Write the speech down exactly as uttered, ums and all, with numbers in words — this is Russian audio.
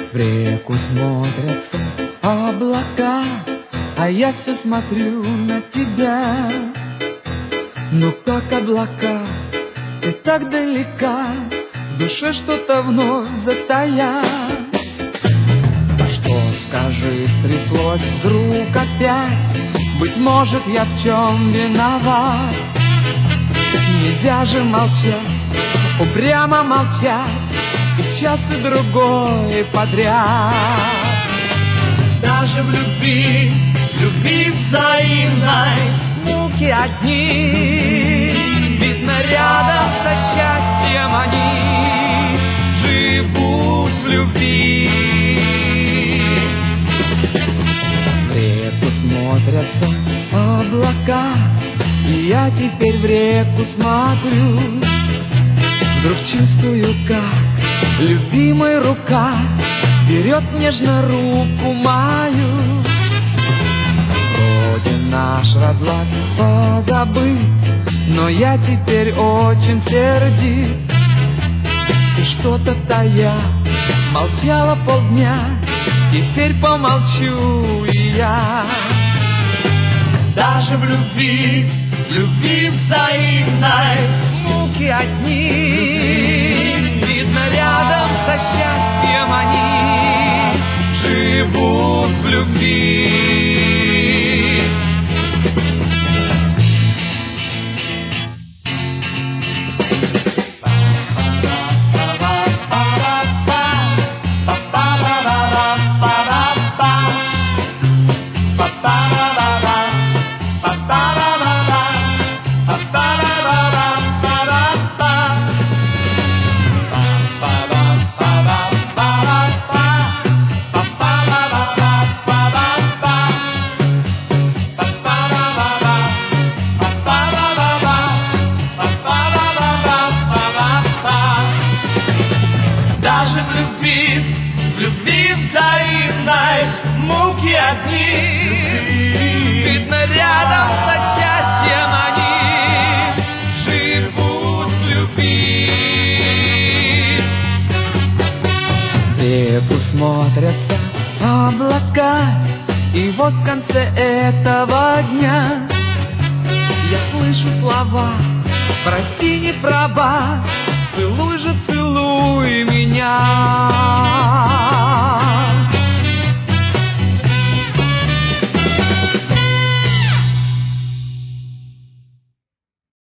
В реку смотрятся облака, а я все смотрю на тебя. Ну как облака, ты так далека, в душе что-то вновь затая. Что, скажи, стряслось вдруг опять? Быть может, я в чем виноват? Нельзя же молчать, упрямо молчать, и час и другой подряд. Даже в любви, в любви взаимной муки одни, видно рядом со счастьем они живут в любви. В реку смотрятся облака, и я теперь в реку смотрю. Вдруг чувствую, как любимая рука берет нежно руку мою. Вроде наш разлад позабыт, но я теперь очень сердит. И что-то тая молчала полдня, теперь помолчу и я. Даже в любви, в любви взаимной муки одни, видно рядом со счастьем они живут в любви. Даже в любви, в любви взаимной муки одни, видно рядом со счастьем они живут в любви. В реку смотрятся облака, и вот в конце этого дня я слышу слова: прости, не права, целуй же, целуй меня.